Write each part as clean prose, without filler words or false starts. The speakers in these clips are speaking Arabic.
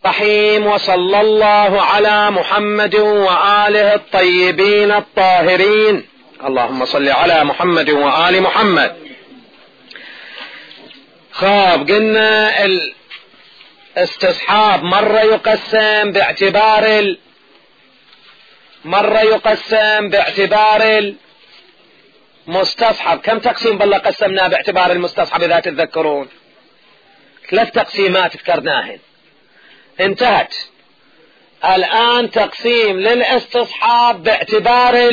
الرحيم. وصلى الله على محمد وآله الطيبين الطاهرين. اللهم صل على محمد وآل محمد. قلنا الاستصحاب مرة يقسم باعتبار المستصحب. كم تقسيم بالله قسمنا باعتبار المستصحب إذا تتذكرون؟ 3 تقسيمات ذكرناهن، انتهت. الآن تقسيم للاستصحاب باعتبار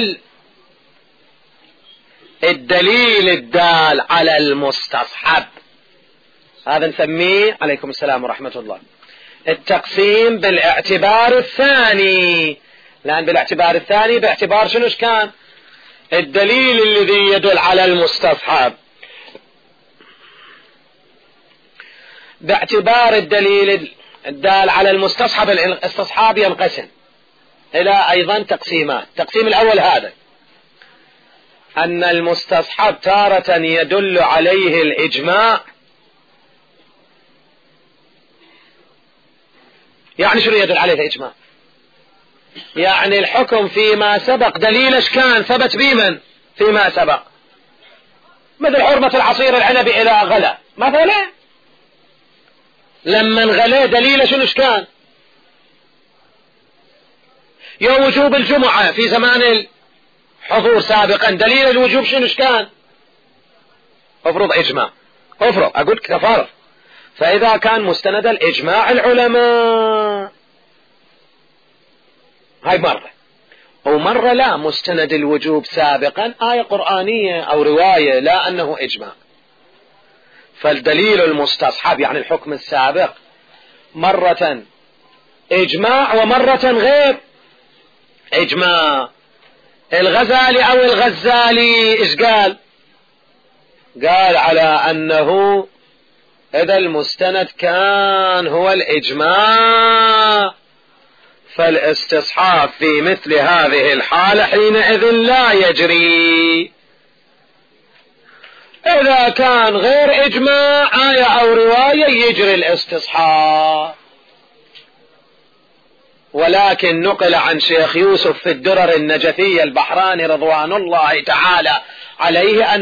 الدليل الدال على المستصحب، هذا نسميه عليكم السلام ورحمة الله التقسيم بالاعتبار الثاني. لأن بالاعتبار الثاني باعتبار شنوش كان؟ الدليل الذي يدل على المستصحب. باعتبار الدليل الدال على المستصحب، الاستصحاب ينقسم إلى أيضا تقسيمات. التقسيم الأول هذا، أن المستصحب تارة يدل عليه الإجماع. يعني شنو يدل عليه الإجماع؟ يعني الحكم فيما سبق دليلش كان ثبت بمن فيما سبق، مثل حرمة العصير العنبي إلى غلا مثلا، لما انغلى دليل شنوش كان؟ يوم وجوب الجمعة في زمان الحضور سابقا دليل الوجوب شنوش كان؟ افرض اجماع، اقول كفر. فاذا كان مستند الاجماع العلماء هاي مرة، ومرة لا، مستند الوجوب سابقا آية قرآنية او رواية، لا انه اجماع. فالدليل المستصحب يعني الحكم السابق مرة اجماع ومرة غير اجماع. الغزالي او الغزالي ايش قال؟ قال على انه اذا المستند كان هو الاجماع فالاستصحاب في مثل هذه الحالة حينئذ لا يجري. إذا كان غير إجماع آية أو رواية يجري الاستصحاب. ولكن نقل عن شيخ يوسف في الدرر النجفية البحراني رضوان الله تعالى عليه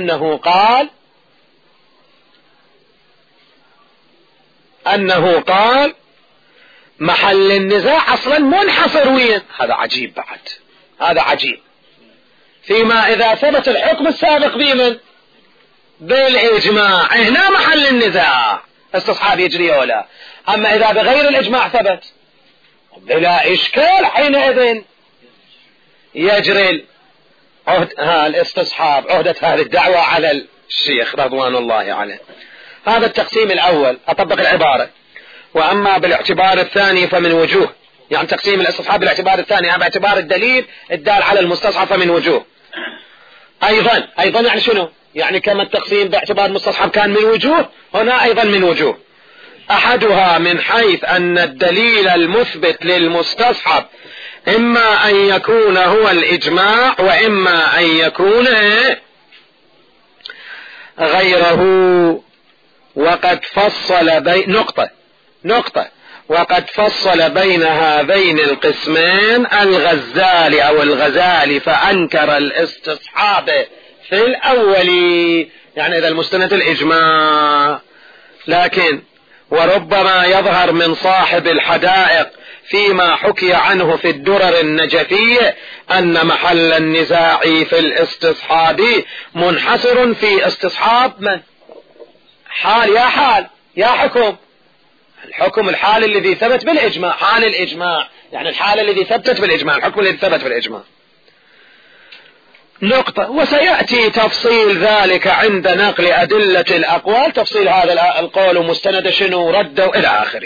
أنه قال محل النزاع أصلا منحصر وين؟ هذا عجيب بعد، هذا عجيب. فيما إذا ثبت الحكم السابق بمن؟ بالإجماع، هنا محل النزاع استصحاب يجري ولا. أما إذا بغير الإجماع ثبت بلا إشكال حينئذ يجري الاستصحاب. عهدة هذه الدعوة على الشيخ رضوان الله عليه. هذا التقسيم الأول، أطبق العبارة. وأما بالاعتبار الثاني فمن وجوه، يعني تقسيم الاستصحاب بالاعتبار الثاني باعتبار الدليل الدال على المستصحب فمن وجوه. أيضا يعني شنو؟ يعني كما التقسيم باعتبار المستصحب كان من وجوه، هنا أيضا من وجوه. أحدها من حيث أن الدليل المثبت للمستصحب إما أن يكون هو الإجماع وإما أن يكون غيره. وقد فصل وقد فصل بين هذين القسمين الغزالي فأنكر الاستصحاب في الأول، يعني إذا المستند الإجماع. لكن وربما يظهر من صاحب الحدائق فيما حكي عنه في الدرر النجفية أن محل النزاع في الاستصحاب منحصر في استصحاب من؟ حال يا حكم. الحكم الحال الذي ثبت بالإجماع، حال الإجماع يعني الحالة الذي ثبتت بالإجماع، الحكم الذي ثبت بالإجماع. وسيأتي تفصيل ذلك عند نقل أدلة الأقوال، تفصيل هذا القول ومستند شنو رده إلى آخره.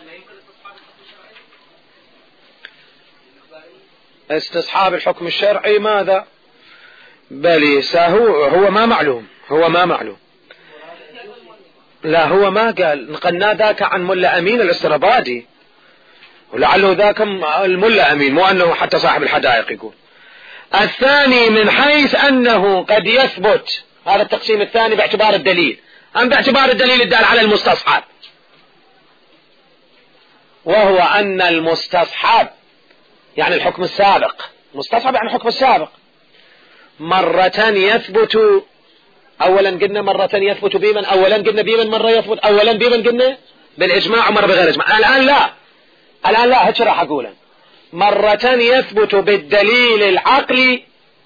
استصحاب الحكم الشرعي ماذا؟ بليس هو ما معلوم، لا هو ما قال. نقلنا ذاك عن ملا أمين الاسترابادي، ولعله ذاك الملا أمين، مو أنه حتى صاحب الحدائق يقول. الثاني من حيث أنه قد يثبت، هذا التقسيم الثاني باعتبار الدليل، أم باعتبار الدليل الدال على المستصحب؟ وهو أن المستصحب يعني الحكم السابق، مستصحب يعني الحكم السابق، مرة يثبت، أولا قلنا مرة يثبت بمن، أولا قلنا بمن مرة يثبت، أولا بمن قلنا بالإجماع ومرة بغير إجماع. الآن لا هيك راح أقوله، مرة يثبت بالدليل العقلي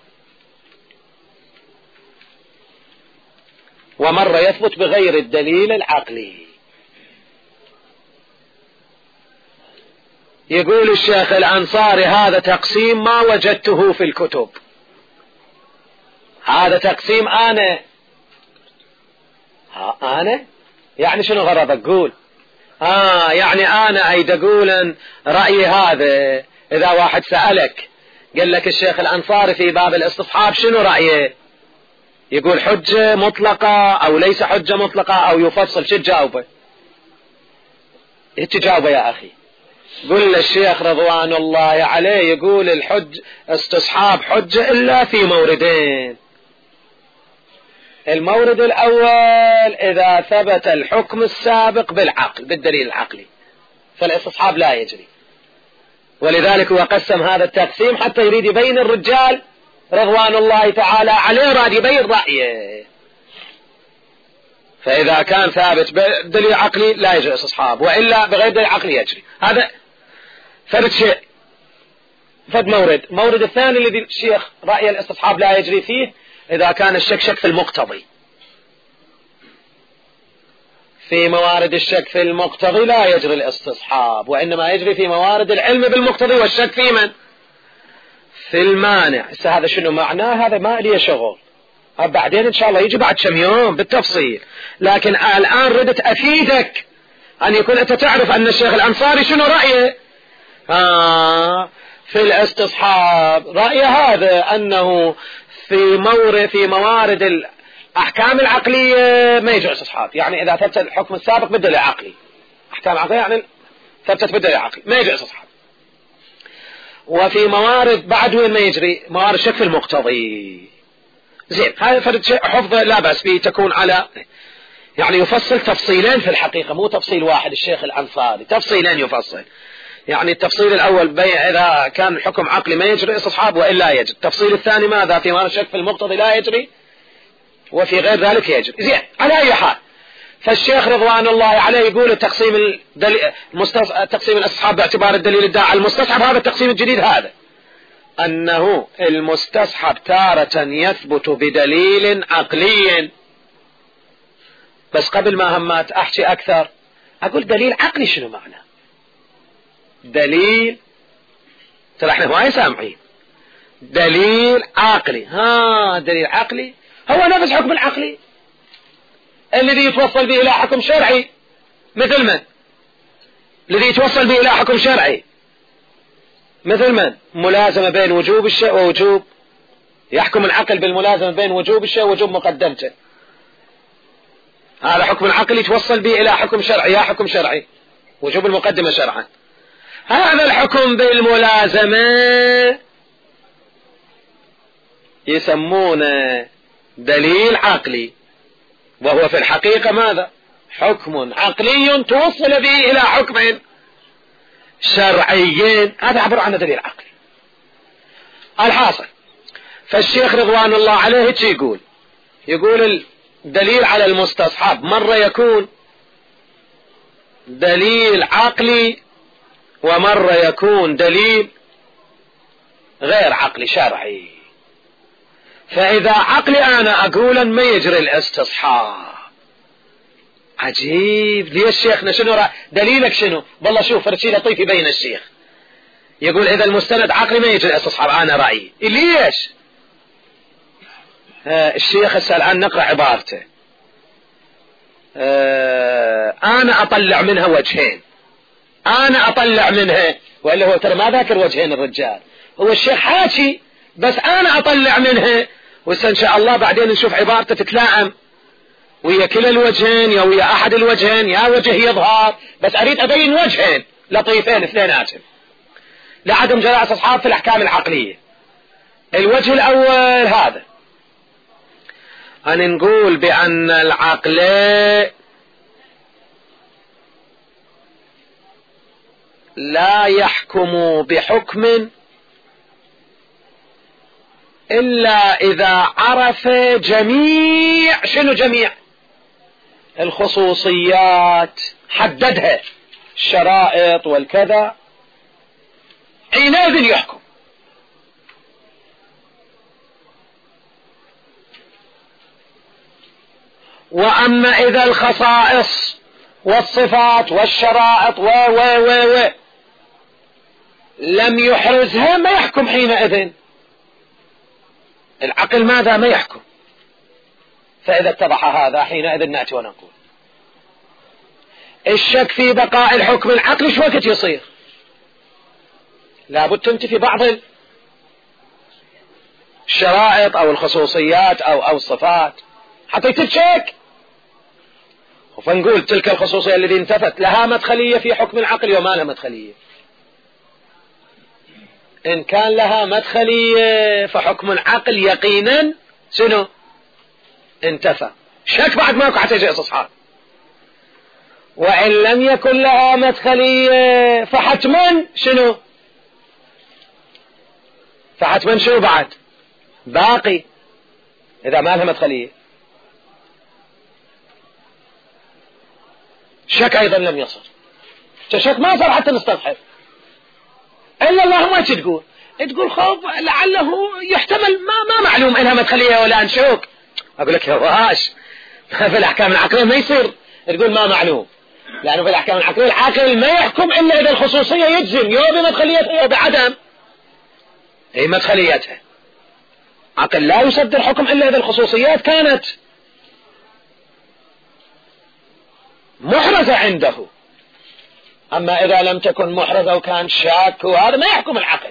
ومرة يثبت بغير الدليل العقلي. يقول الشيخ الأنصاري هذا تقسيم ما وجدته في الكتب، هذا تقسيم أنا يعني شنو غرضك؟ قول يعني أنا أيد أقول رأيي هذا. إذا واحد سألك قال لك الشيخ الأنصاري في باب الاستصحاب شنو رأيه، يقول حجة مطلقة أو ليس حجة مطلقة أو يفصل، شو تجاوبه؟ تجاوبه يا أخي، قل الشيخ رضوان الله عليه يقول الحج استصحاب حجة إلا في موردين. المورد الأول إذا ثبت الحكم السابق بالعقل بالدليل العقلي فالاستصحاب لا يجري، ولذلك هو قسم هذا التقسيم حتى يريد يبين الرجال رضوان الله تعالى عليه راد يبين رأيه. فإذا كان ثابت بدليل عقلي لا يجري استصحاب، وإلا بغير دليل عقلي يجري. هذا فرد شيء، فرد مورد الثاني الذي الشيخ رأي الاستصحاب لا يجري فيه إذا كان الشك شك في المقتضي. في موارد الشك في المقتضي لا يجري الاستصحاب، وإنما يجري في موارد العلم بالمقتضي والشك في من؟ في المانع. هذا شنو معناه؟ هذا ما لي شغل، بعدين إن شاء الله يجي بعد كم يوم بالتفصيل، لكن الآن ردت أفيدك أن يكون أنت تعرف أن الشيخ الأنصاري شنو رأيه في الاستصحاب. رأيه هذا أنه في موارد الأحكام العقلية ما يجوز استصحاب، يعني إذا ثبت الحكم السابق بالدليل العقلي، أحكام عقلية يعني ثبتت بالدليل العقلي ما يجوز استصحاب. وفي موارد بعد وين ما يجري؟ موارد شك في المقتضي. زين، هذا فرد شيء حفظه لا بأس به، تكون على يعني يفصل تفصيلين في الحقيقة، مو تفصيل واحد. الشيخ الأنصاري تفصيلين يفصل، يعني التفصيل الأول إذا كان الحكم عقلي ما يجري استصحاب وإلا يجري. التفصيل الثاني ماذا؟ في موارد شك في المقتضي لا يجري وفي غير ذلك يجري. زين، على أي حال فالشيخ رضوان الله عليه يقول تقسيم الاستصحاب باعتبار الدليل الداعي على المستصحب، هذا التقسيم الجديد هذا أنه المستصحب تارة يثبت بدليل عقلي. بس قبل ما همات أحكي أكثر أقول دليل عقلي شنو معنى دليل؟ ترى احنا ما سامعين دليل عقلي. دليل عقلي هو نفس حكم العقلي الذي يتوصل به إلى حكم شرعي، مثل من؟ الذي يتوصل به إلى حكم شرعي مثل من؟ ملازمة بين وجوب الشيء ووجوب، يحكم العقل بالملازمة بين وجوب الشيء ووجوب مقدمته. هذا حكم العقل يتوصل به إلى حكم شرعي، يا حكم شرعي وجوب المقدمة شرعا. هذا الحكم بالملازمة يسمونه دليل عقلي، وهو في الحقيقة ماذا؟ حكم عقلي توصل به إلى حكم شرعي، هذا عبر عن دليل عقلي. الحاصل فالشيخ رضوان الله عليه يقول الدليل على المستصحب مرة يكون دليل عقلي ومرة يكون دليل غير عقلي شرعي. فإذا عقلي أنا أقول ما يجري الاستصحاب. عجيب، ليش شيخنا شنو دليلك شنو؟ والله شوف فرشي لطيف بين الشيخ يقول إذا المستند عقلي ما يجري الاستصحاب، أنا رأيي ليش؟ الشيخ هسه الآن نقرأ عبارته، أنا أطلع منها وجهين، أنا أطلع منها، وإلا هو ترى ما ذاكر وجهين الرجال، هو الشيخ حاكي بس أنا أطلع منها، وإن شاء الله بعدين نشوف عبارته تتلائم ويا كلا الوجهين يا ويا أحد الوجهين، يا وجه يظهر، بس أريد أبين وجهين لطيفين اثنيناتهم لعدم جراء استصحاب في الأحكام العقلية. الوجه الأول هذا أن نقول بأن العقل لا يحكم بحكم إلا إذا عرف جميع، شنو جميع؟ الخصوصيات، حددها، الشرائط والكذا، حينئذ يحكم. وأما إذا الخصائص والصفات والشرائط و لم يحرزها ما يحكم حينئذ. العقل ماذا؟ ما يحكم. فإذا اتضح هذا حينئذ نأتي ونقول الشك في بقاء الحكم العقلي شو وقت يصير؟ لابد تنتفي بعض الشرائط أو الخصوصيات أو الصفات حتى تتشك. فنقول تلك الخصوصية التي انتفت لها مدخلية في حكم العقل وما لها مدخلية. إن كان لها مدخلية فحكم العقل يقينا شنو؟ انتفى. شك بعد ماكو حتى يجي استصحاب. وإن لم يكن لها مدخلية فحتما شنو؟ فحتما شنو بعد؟ باقي إذا ما لها مدخلية. شك أيضا لم يصل. شك ما صار حتى نستصحب. إلا اللهم ما تقول خوف لعله يحتمل ما معلوم إنها مدخلية ولا أنشوك. أقول لك يا واش في الأحكام العقلية ما يصير تقول ما معلوم، لأنه في الأحكام العقلية العقل ما يحكم إلا إذا الخصوصية يجزم يو بمدخليتها يو بعدم هي مدخليتها. عقل لا يصدر حكم إلا إذا الخصوصيات كانت محرزة عنده. أما إذا لم تكن محرزة وكان شاك وهذا ما يحكم العقل.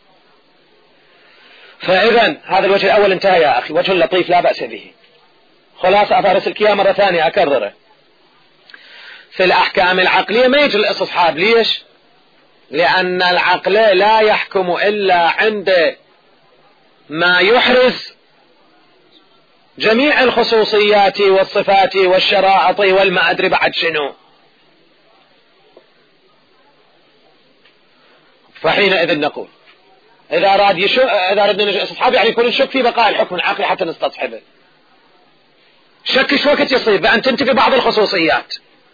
فإذا هذا الوجه الأول انتهى يا أخي، وجه لطيف لا بأس به. خلاصة أفارس الكيا مرة ثانية أكرره. في الأحكام العقلية ما يجي الاستصحاب. ليش؟ لأن العقل لا يحكم إلا عند ما يحرز جميع الخصوصيات والصفات والشرائط والما أدري بعد شنو. فحينئذ نقول إذا أردنا نجي استصحاب يعني يكون الشك في بقاء الحكم العقلي حتى نستصحبه. شك شو وقت يصير؟ بأن تنتفي بعض الخصوصيات.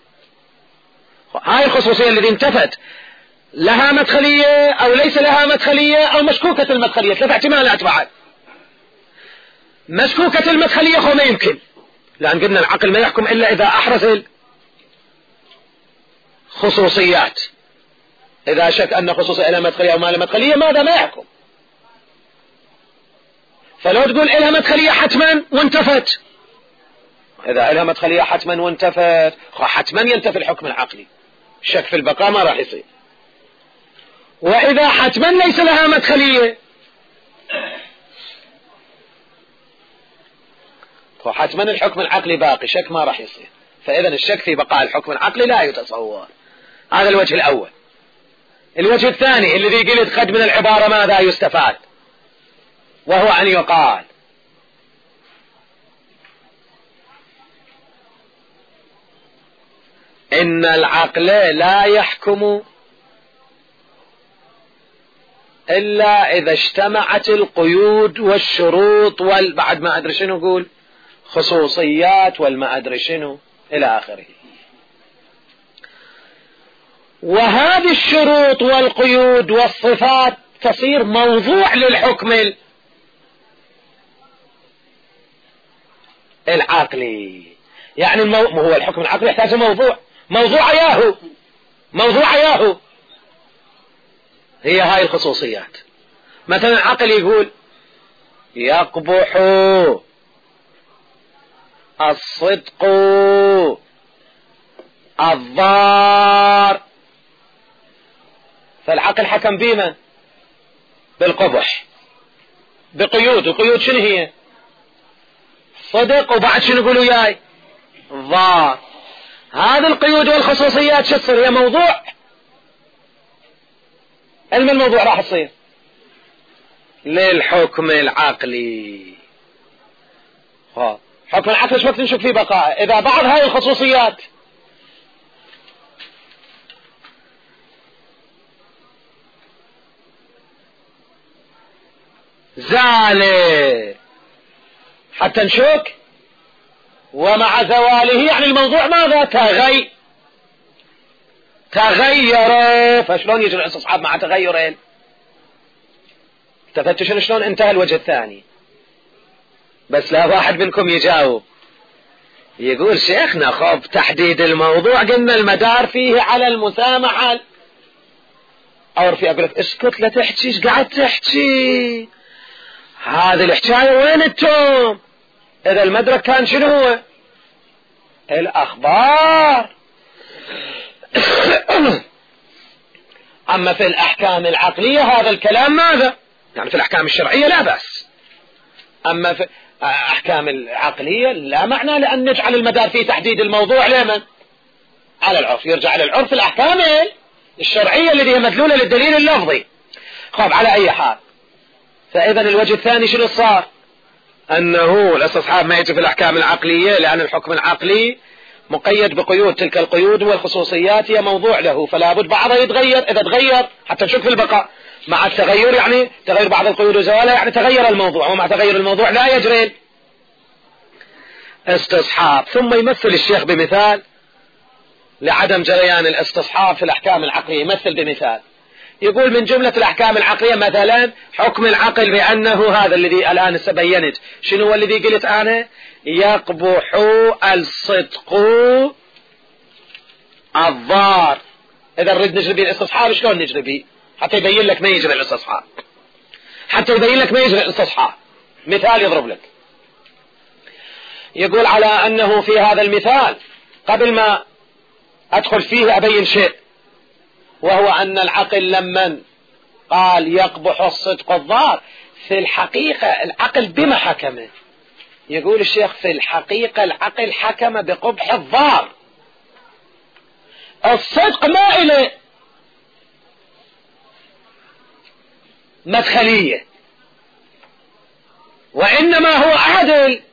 هاي الخصوصية التي انتفت لها مدخلية أو ليس لها مدخلية أو مشكوكة المدخلية. 3 احتمالات بعد. مشكوكة المدخلية هو ما يمكن، لأن قلنا العقل ما يحكم إلا إذا أحرز الخصوصيات. إذا شك أن خصوصية لها مدخلية أو ما لها مدخلية ماذا؟ ما يحكم. فلو تقول إلها مدخلية حتما وانتفت، إذا إلها مدخلية حتما وانتفت حتما ينتفي الحكم العقلي. الشك في البقاء ما راح يصير. وإذا حتما ليس لها مدخلية حتما الحكم العقلي باقي، شك ما راح يصير. فإذا الشك في بقاء الحكم العقلي لا يتصور. هذا الوجه الأول. الوجه الثاني الذي قلت قد من العبارة ماذا يستفاد، وهو أن يقال إن العقل لا يحكم إلا إذا اجتمعت القيود والشروط بعد ما أدري شنو نقول خصوصيات والما أدري شنو إلى آخره. وهذه الشروط والقيود والصفات تصير موضوع للحكم العقلي. يعني هو الحكم العقلي يحتاج موضوع ياهو هي هاي الخصوصيات. مثلا العقل يقول يقبح الصدق الضار، فالعقل حكم بما بالقبح بقيود. وقيود شنو هي؟ صدق وبعد شنو يقولوا ياي؟ ضار. هذه القيود والخصوصيات شو تصير؟ هي موضوع. الموضوع راح يصير للحكم العقلي. حكم العقل شو وقت نشوف فيه بقاء؟ إذا بعض هاي الخصوصيات زال حتى نشك، ومع زواله يعني الموضوع ماذا؟ تغير. فشلون يجري الاستصحاب مع تغيرين؟ تفتشون شلون انتهى الوجه الثاني. بس لا واحد منكم يجاوب يقول شيخنا خب تحديد الموضوع قلنا المدار فيه على المسامحة، او في اقول لك اسكت لا تحكي، ايش قاعد تحكي؟ هذه الحكاية وين التوم؟ اذا المدرك كان شنو هو؟ الاخبار. اما في الاحكام العقلية هذا الكلام ماذا؟ يعني في الاحكام الشرعية لا بأس، اما في احكام العقلية لا معنى لان نجعل المدار في تحديد الموضوع لمن؟ على العرف، يرجع على العرف الاحكام الشرعية التي هي مدلولة للدليل اللفظي. خب على اي حال، فاذا الوجه الثاني شنو صار؟ انه الاستصحاب ما يجي في الاحكام العقلية لان الحكم العقلي مقيد بقيود، تلك القيود والخصوصيات هي موضوع له، فلا بد بعضها يتغير. اذا تغير حتى نشك في البقاء، مع التغير يعني تغير بعض القيود وزوالها يعني تغير الموضوع، ومع تغير الموضوع لا يجري استصحاب. ثم يمثل الشيخ بمثال لعدم جريان الاستصحاب في الاحكام العقلية، يمثل بمثال يقول من جملة الاحكام العقلية مثلا حكم العقل بانه هذا الذي الان سبينت، شنو هو الذي قلت انا؟ يقبح الصدق الضار. اذا نريد نجري به الاستصحاب شلون نجري به؟ حتى يبين لك ما يجري الاستصحاب، مثال يضرب لك، يقول على انه في هذا المثال قبل ما ادخل فيه ابين شيء، وهو ان العقل لما قال يقبح الصدق الضار، في الحقيقة العقل بما حكم؟ يقول الشيخ في الحقيقة العقل حكم بقبح الضار، الصدق ما إله مدخلية، وإنما هو أحد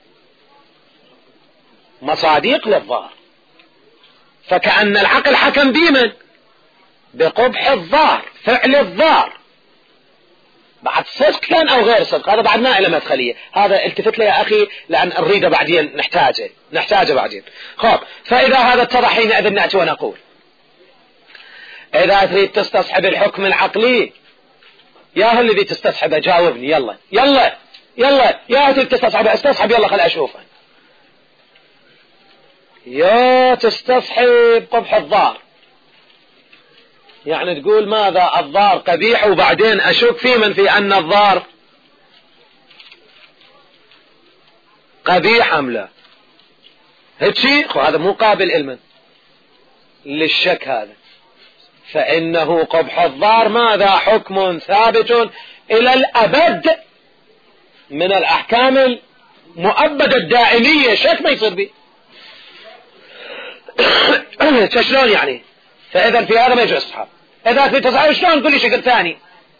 مصادق للضار. فكأن العقل حكم بمن؟ بقبح الضار، فعل الضار، بعد صدق كان أو غير صدق، هذا بعد ما إلى مدخلية. هذا التفت لي يا أخي لأن نريده بعدين، نحتاجه بعدين. خب فإذا هذا اتضح حينئذ نأتي ونقول إذا تريد تستصحب الحكم العقلي، يا هو الذي تستصحبه جاوبني، يلا يا تريد تستصحبه استصحب، يلا خل أشوفه. يا تستصحب قبح الضار، يعني تقول ماذا؟ الضار قبيح، وبعدين أشك في من في أن الضار قبيح أم لا؟ هيك هذا مو قابل علما للشك هذا، فإنه قبح الضار ماذا؟ حكم ثابت إلى الأبد من الأحكام المؤبدة الدائمية، شك ما يصير به. شلون يعني؟ فإذا في هذا ما يجوز استصحاب. إذا في تصحيح شلون؟ قل لي شكل ثاني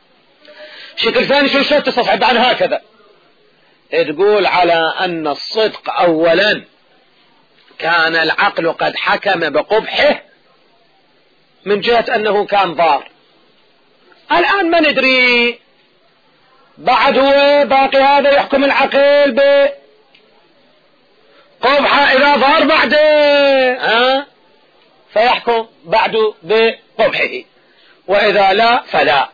شلون تستصحب عن هكذا؟ تقول على أن الصدق أولا كان العقل قد حكم بقبحه من جهة أنه كان ضار، الآن ما ندري بعد هو باقي هذا يحكم العقل بقبحه إذا ضار بعده فيحكم بعده بقبحه، وإذا لا فلا.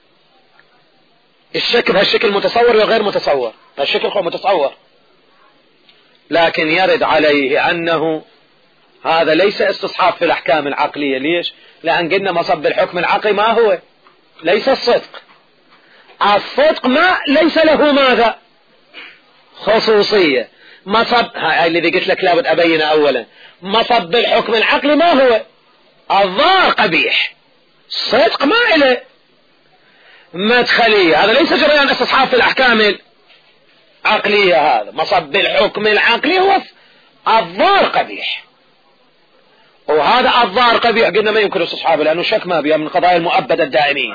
الشك بهالشكل متصور وغير متصور، الشكل هو متصور، لكن يرد عليه أنه هذا ليس استصحاب في الأحكام العقلية. ليش؟ لأن قلنا مصب الحكم العقلي ما هو؟ ليس الصدق ما ليس له ماذا؟ خصوصية. مصب هاي الذي قلت لك لابد أبينه أولا، مصب الحكم العقلي ما هو؟ الضار قبيح، الصدق ما إله مدخلية، هذا ليس جريان استصحاب في الأحكام العقلية. هذا مصب الحكم العقلي هو الضار قبيح، وهذا الضار قبيح قلنا ما يمكن استصحابه لأنه شك ما بها من قضايا المؤبدة الدائمية.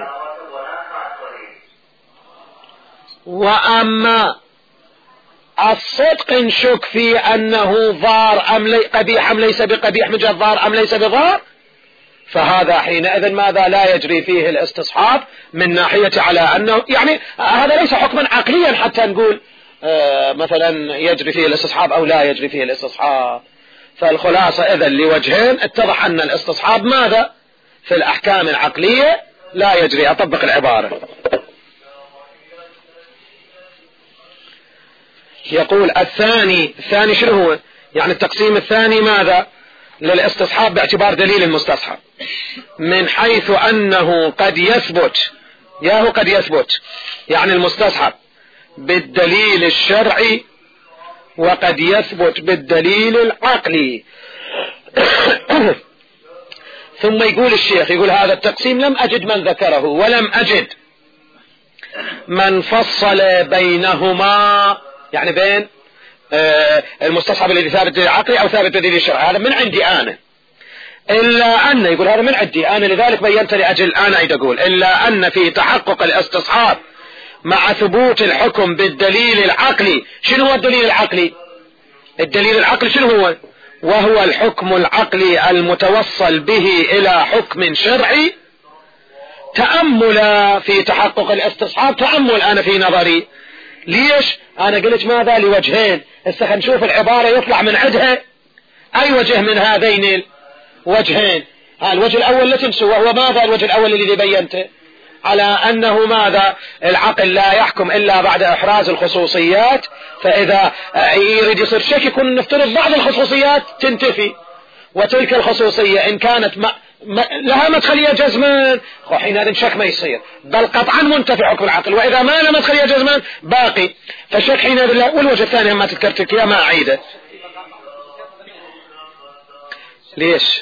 وأما الصدق نشك في أنه ضار أم قبيح أم ليس بقبيح، من جهة ضار أم ليس بضار، فهذا حينئذ ماذا لا يجري فيه الاستصحاب من ناحية على أنه يعني هذا ليس حكما عقليا حتى نقول مثلا يجري فيه الاستصحاب أو لا يجري فيه الاستصحاب. فالخلاصة إذن لوجهين اتضح أن الاستصحاب ماذا في الأحكام العقلية لا يجري. أطبق العبارة. يقول الثاني شنو هو؟ يعني التقسيم الثاني ماذا للاستصحاب باعتبار دليل المستصحب من حيث أنه قد يثبت قد يثبت يعني المستصحب بالدليل الشرعي وقد يثبت بالدليل العقلي. ثم يقول الشيخ يقول هذا التقسيم لم أجد من ذكره ولم أجد من فصل بينهما، يعني بين المستصحب الذي ثابت بالدليل العقلي أو ثابت بالدليل الشرعي، هذا من عندي أنا. إلا أن يقول هذا من عندي أنا لذلك بينت لأجل أنا أقول إلا أن في تحقق الاستصحاب مع ثبوت الحكم بالدليل العقلي. شنو هو الدليل العقلي؟ الدليل العقلي شنو هو؟ وهو الحكم العقلي المتوصل به إلى حكم شرعي. تأمل في تحقق الاستصحاب، تأمل أنا في نظري. ليش؟ أنا قلت ماذا لوجهين، هسه نشوف العبارة يطلع من عندها أي وجه من هذين الوجهين. الوجه الأول لا تنسوا، وهو ماذا الوجه الأول الذي بينته؟ على أنه ماذا العقل لا يحكم إلا بعد إحراز الخصوصيات، فإذا يريد يصير شك يكون نفترض بعض الخصوصيات تنتفي، وتلك الخصوصية إن كانت لها مدخلية جزمان حينئذ شك ما يصير، بل قطعا منتفي حكم العقل، وإذا ما لها مدخلية جزمان باقي، فشك حينئذ لا. والوجه الثاني ما تذكرت يا ما أعيده. ليش؟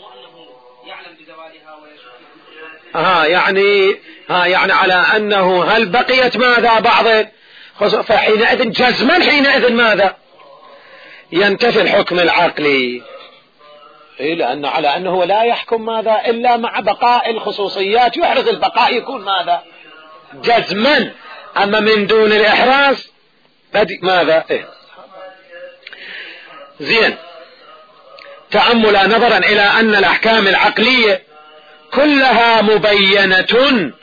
يعني على أنه هل بقيت ماذا بعض، فحينئذ جزما حينئذ ماذا ينتفي الحكم العقلي، لأن على أنه لا يحكم ماذا إلا مع بقاء الخصوصيات، يحرز البقاء يكون ماذا جزما، أما من دون الإحراز ماذا زين. تأمل نظرا إلى أن الأحكام العقلية كلها مبينة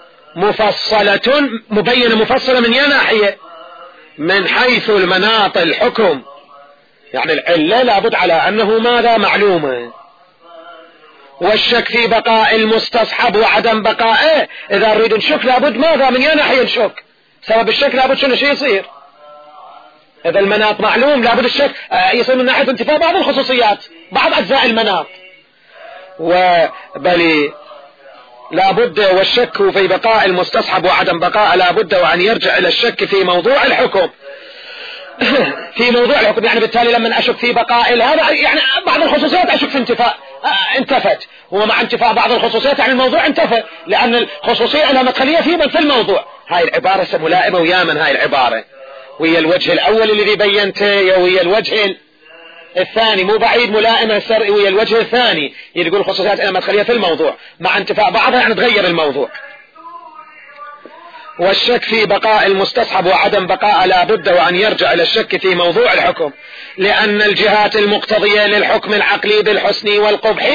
مفصلة من ناحية، من حيث المناط الحكم، يعني العلة لابد على أنه ماذا معلومة، والشك في بقاء المستصحب وعدم بقائه. إذا نريد نشك لابد ماذا من ناحية نشك، سبب الشك لابد شنو شيء يصير. إذا المناط معلوم لابد الشك يصير من ناحية انتفاء بعض الخصوصيات، بعض أجزاء المناط، وبل لابد والشك في بقاء المستصحب وعدم بقاء لابد وأن يرجع إلى الشك في موضوع الحكم. في موضوع الحكم يعني بالتالي لما أشك في بقاء هذا يعني بعض الخصوصيات أشك في انتفاء انتفت، ومع انتفاء بعض الخصوصيات يعني الموضوع انتفى، لأن الخصوصية لها مدخلية في الموضوع. هاي العبارة ملائمة ويا من هاي العبارة وهي الوجه الأول الذي بينته، وهي الوجه الثاني مو بعيد ملائمة السرء، وهي الوجه الثاني يقول الخصوصيات لها مدخلية في الموضوع مع انتفاء بعضها يعني تغير الموضوع. والشك في بقاء المستصحب وعدم بقاء لا بد وأن يرجع إلى الشك في موضوع الحكم، لأن الجهات المقتضية للحكم العقلي بالحسن والقبح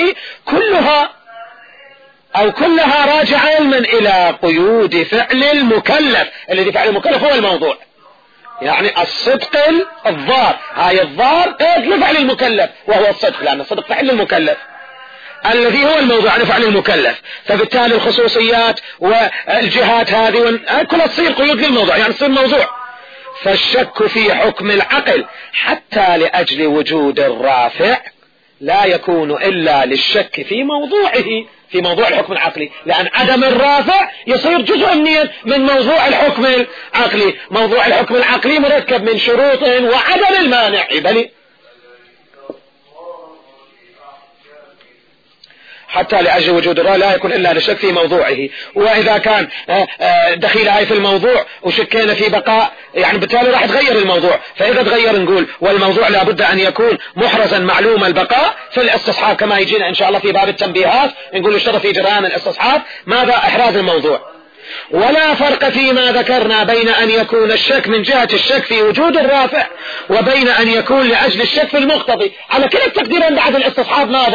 كلها راجعة علما إلى قيود فعل المكلف، الذي فعل المكلف هو الموضوع، يعني الصدق الضار، هاي الضار قيد لفعل المكلف وهو الصدق، لأن الصدق فعل المكلف الذي هو الموضوع عن فعل المكلف. فبالتالي الخصوصيات والجهات هذه كلها تصير قيود للموضوع، يعني تصير موضوع. فالشك في حكم العقل حتى لأجل وجود الرافع لا يكون إلا للشك في موضوعه، في موضوع الحكم العقلي، لأن عدم الرافع يصير جزء من موضوع الحكم العقلي. موضوع الحكم العقلي مركب من شروط وعدم المانع، بل حتى لأجل وجود الرافع لا يكون إلا للشك في موضوعه. وإذا كان دخيل هاي في الموضوع وشكينا في بقاء يعني بالتالي راح تغير الموضوع، فإذا تغير نقول والموضوع لابد أن يكون محرزا معلوم البقاء في الاستصحاب، كما يجينا إن شاء الله في باب التنبيهات نقول اشترط في جريان الاستصحاب ماذا إحراز الموضوع. ولا فرق فيما ذكرنا بين أن يكون الشك من جهة الشك في وجود الرافع وبين أن يكون لأجل الشك في المقتضي. على كل التقديرين بعد الاستصحاب ماذا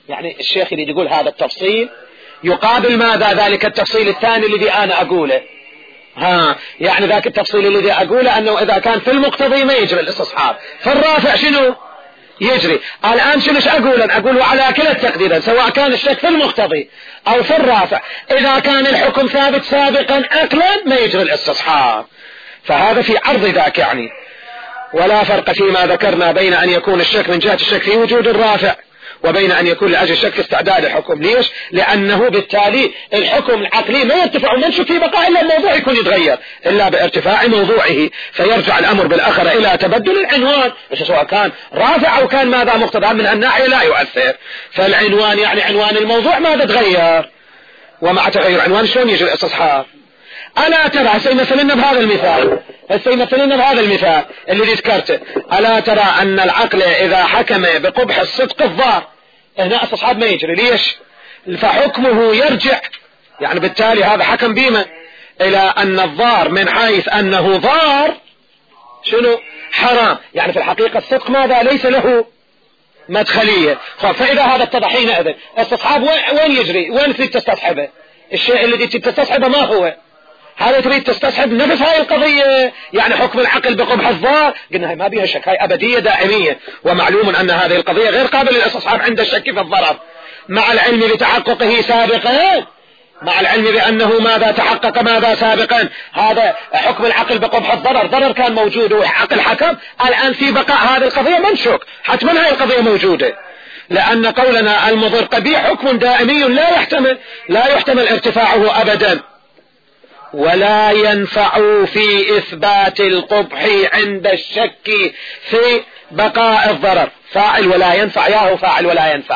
يعني الشيخ يريد يقول هذا التفصيل يقابل ماذا؟ ذلك التفصيل الثاني الذي أنا أقوله. يعني ذاك التفصيل الذي أقوله أنه إذا كان في المقتضي ما يجري الاستصحاب، في الرافع شنو يجري. الآن شنو أقول وعلى كلا التقدير، سواء كان الشك في المقتضي أو في الرافع، إذا كان الحكم ثابت سابقا عقلا ما يجري الاستصحاب. فهذا في عرض ذاك يعني. ولا فرق فيما ذكرنا بين أن يكون الشك من جهة الشك في وجود الرافع وبين أن يكون لأجل الشك في استعداد الحكم. ليش؟ لأنه بالتالي الحكم العقلي ما يرتفع ومنشك في بقاء إلا الموضوع يكون يتغير إلا بارتفاع موضوعه، فيرجع الأمر بالآخر إلى تبدل العنوان، سواء كان رافع أو كان ماذا مقتضى من الناحية لا يؤثر. فالعنوان يعني عنوان الموضوع ماذا تغير، ومع تغير عنوان شلون يجري الاستصحاب. ألا ترى سيمثلنا بهذا المثال الذي ذكرته. ألا ترى أن العقل إذا حكم بقبح الصدق الضار هنا استصحاب ما يجري. ليش؟ فحكمه يرجع، يعني بالتالي هذا حكم بما إلى أن الضار من حيث أنه ضار شنو حرام، يعني في الحقيقة الصدق ماذا ليس له مدخلية. فإذا هذا اتضح حينئذ استصحاب وين يجري؟ وين تريد تستصحبه؟ الشيء الذي تريد تستصحبه ما هو؟ هذا تريد تستصحب نفس هاي القضية، يعني حكم العقل بقبح الضار. قلنا هاي ما بيها شك، هاي أبدية دائمية، ومعلوم أن هذه القضية غير قابلة للاستصحاب عند الشك في الضرر، مع العلم بتحققه سابقا، مع العلم بأنه ماذا تحقق ماذا سابقا. هذا حكم العقل بقبح الضرر، ضرر كان موجود وعقل حكم. الآن في بقاء هذه القضية منشك، حتما هذه القضية موجودة، لأن قولنا المضر قبيح حكم دائمي لا يحتمل ارتفاعه أبدا. ولا ينفع في إثبات القبح عند الشك في بقاء الضرر. فاعل ولا ينفع، ياهو فاعل ولا ينفع.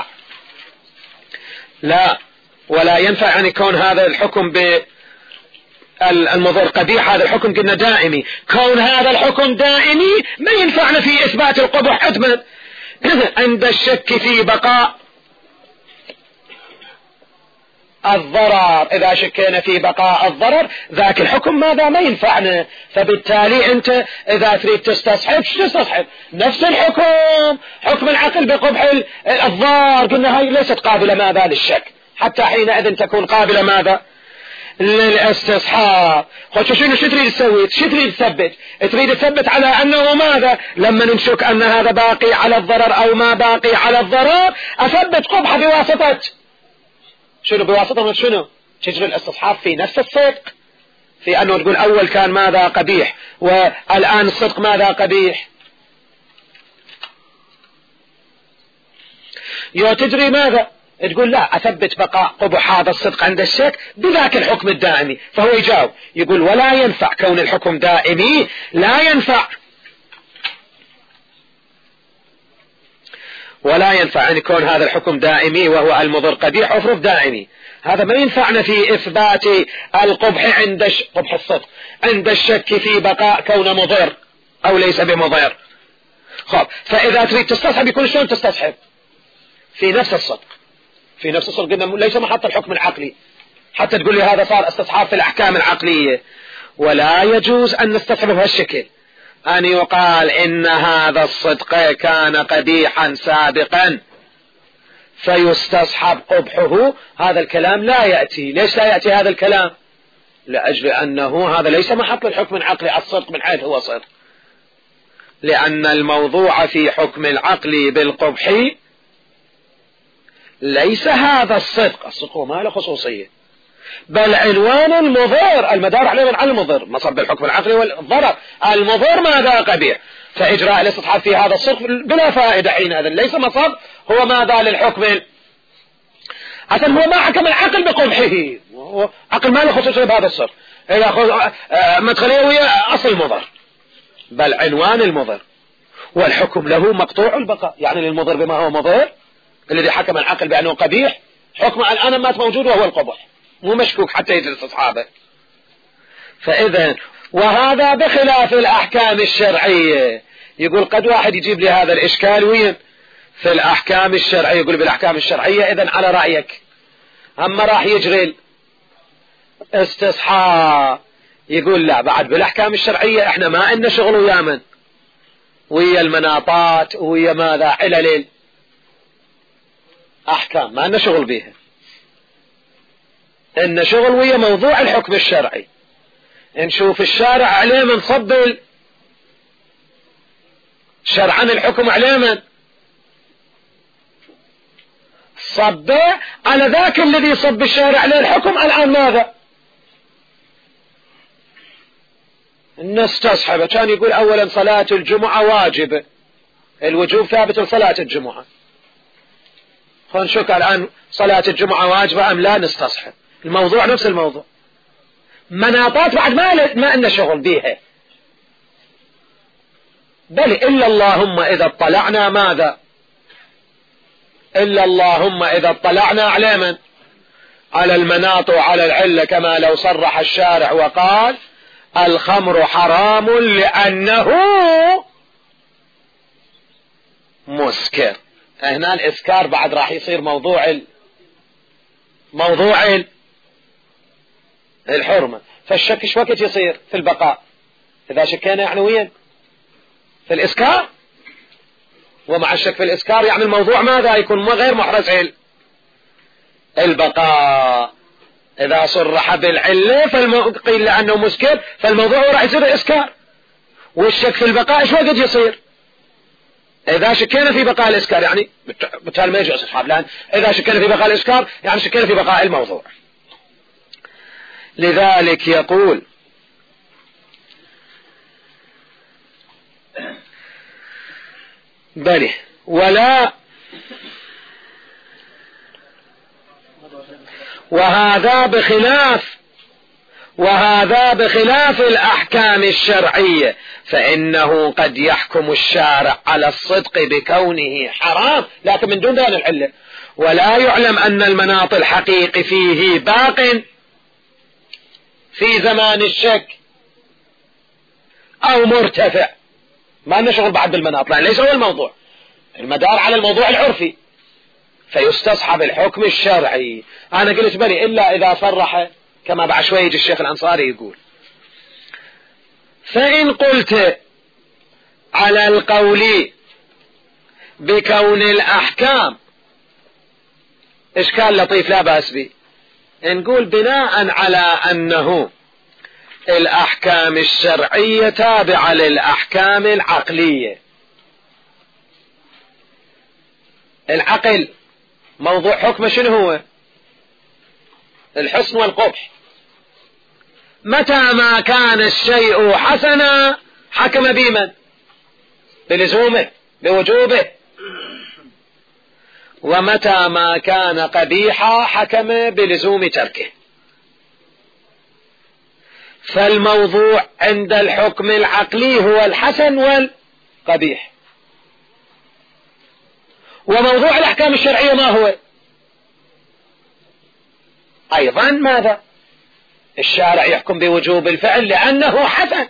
لا ولا ينفع يعني كون هذا الحكم بالمضر قبيح، هذا الحكم قلنا دائمي، كون هذا الحكم دائمي ما ينفعنا في إثبات القبح حتما عند الشك في بقاء الضرر. إذا شكينا في بقاء الضرر ذاك الحكم ماذا ما ينفعنا. فبالتالي أنت إذا تريد تستصحب تستصحب نفس الحكم، حكم العقل بقبح الضار، قلنا هاي ليست قابلة ماذا للشك، حتى حينئذ تكون قابلة ماذا للاستصحاب. شنو تريد تسوي؟ شو تريد تثبت؟ تريد تثبت على أنه ماذا لما نشك أن هذا باقي على الضرر أو ما باقي على الضرر، أثبت قبح بواسطة شنو؟ بواسطة شنو؟ تجري الاستصحاب في نفس الصدق، في أنه تقول أول كان ماذا قبيح والآن الصدق ماذا قبيح. تجري ماذا؟ تقول لا، أثبت بقاء قبح هذا الصدق عند الشك بذاك الحكم الدائمي. فهو يجاوب يقول ولا ينفع كون الحكم دائمي، لا ينفع يعني كون هذا الحكم دائمي وهو المضر قبيح افرض دائمي، هذا ما ينفعنا في إثبات القبح عند قبح الصدق عند الشك في بقاء كون مضر أو ليس بمضر. فإذا تريد تستصحب يكون شلون تستصحب؟ في نفس الصدق قلنا ليس محط الحكم العقلي، حتى تقول لي هذا صار استصحاب في الأحكام العقلية. ولا يجوز أن نستصحب بهالشكل، أن يقال إن هذا الصدق كان قبيحا سابقا فيستصحب قبحه. هذا الكلام لا يأتي. ليش لا يأتي هذا الكلام؟ لأجل أنه هذا ليس محط الحكم العقلي الصدق من حيث هو صدق، لأن الموضوع في حكم العقل بالقبح ليس هذا الصدق ما له خصوصية، بل عنوان المضر المدار عليه على المضر، مصب الحكم العقلي والضرر المضر ماذا قبيح، فإجراء الاستصحاب في هذا الصدق بلا فائدة حينئذ، ليس مصب هو ماذا للحكم أصلا، هو ما حكم العقل بقبحه، عقل ما له خصوصية بهذا الصدق، مدخلية ويا أصل المضر، بل عنوان المضر، والحكم له مقطوع البقاء، يعني للمضر بما هو مضر الذي حكم العقل بأنه قبيح حكم الآن مات موجود وهو القبح مو مشكوك حتى يجلس أصحابه. فإذا وهذا بخلاف الأحكام الشرعية. يقول قد واحد يجيب لي هذا الإشكال وين في الأحكام الشرعية، يقول بالأحكام الشرعية إذن على رأيك أما راح يجري استصحاب. يقول لا، بعد بالأحكام الشرعية احنا ما عندنا شغل ويا من ويا المناطات ويا ماذا علل أحكام ما لنا شغل بيها، إن شغل ويا موضوع الحكم الشرعي. نشوف الشارع عليه من صب شرعا الحكم عليه من صب على ذاك الذي صب الشارع عليه الحكم. الآن ماذا نستصحبه؟ كان يقول أولا صلاة الجمعة واجبة، الوجوب ثابت لصلاة الجمعة. خنشك الآن صلاة الجمعة واجبة أم لا؟ نستصحب الموضوع نفس الموضوع، مناطات بعد ما لنا شغل بيها. بل إلا اللهم إذا اطلعنا ماذا؟ إلا اللهم إذا اطلعنا على من؟ على المناط وعلى العلة، كما لو صرح الشارع وقال الخمر حرام لأنه مسكر. هنا الإسكار بعد راح يصير موضوع الحرمة. فالشك ايش وقت يصير في البقاء؟ إذا شكينا يعني وين؟ في الإسكار. ومع الشك في الإسكار يعني الموضوع ماذا؟ يكون غير محرز البقاء. إذا صرح بالعلة قيل لأنه مسكر فالموضوع راح يصير إسكار. والشك في البقاء ايش وقت يصير؟ إذا شكينا في بقاء الإسكار يعني بالتالي ما يجي أصحاب، لأن إذا شكينا في بقاء الإسكار يعني شكينا في بقاء الموضوع. لذلك يقول بله وهذا بخلاف الأحكام الشرعية، فإنه قد يحكم الشارع على الصدق بكونه حرام لكن من دون بيان العلة، ولا يعلم أن المناط الحقيقي فيه باق في زمان الشك أو مرتفع. ما نشغل بعد بالمناط، لأن ليس هو الموضوع، المدار على الموضوع العرفي، فيستصحب الحكم الشرعي. أنا قلت بلي إلا إذا صرح كما بعد شوي يجي الشيخ الأنصاري يقول فإن قلت على القول بكون الأحكام إشكال لطيف لا بأس به، نقول بناء على أنه الأحكام الشرعية تابعة للأحكام العقلية. العقل موضوع حكمه شنو هو؟ الحسن والقبح. متى ما كان الشيء حسنا حكم بمن؟ بلزومه بوجوبه. ومتى ما كان قبيحا حكم بلزوم تركه. فالموضوع عند الحكم العقلي هو الحسن والقبيح. وموضوع الأحكام الشرعية ما هو؟ أيضا ماذا؟ الشارع يحكم بوجوب الفعل لأنه حسن،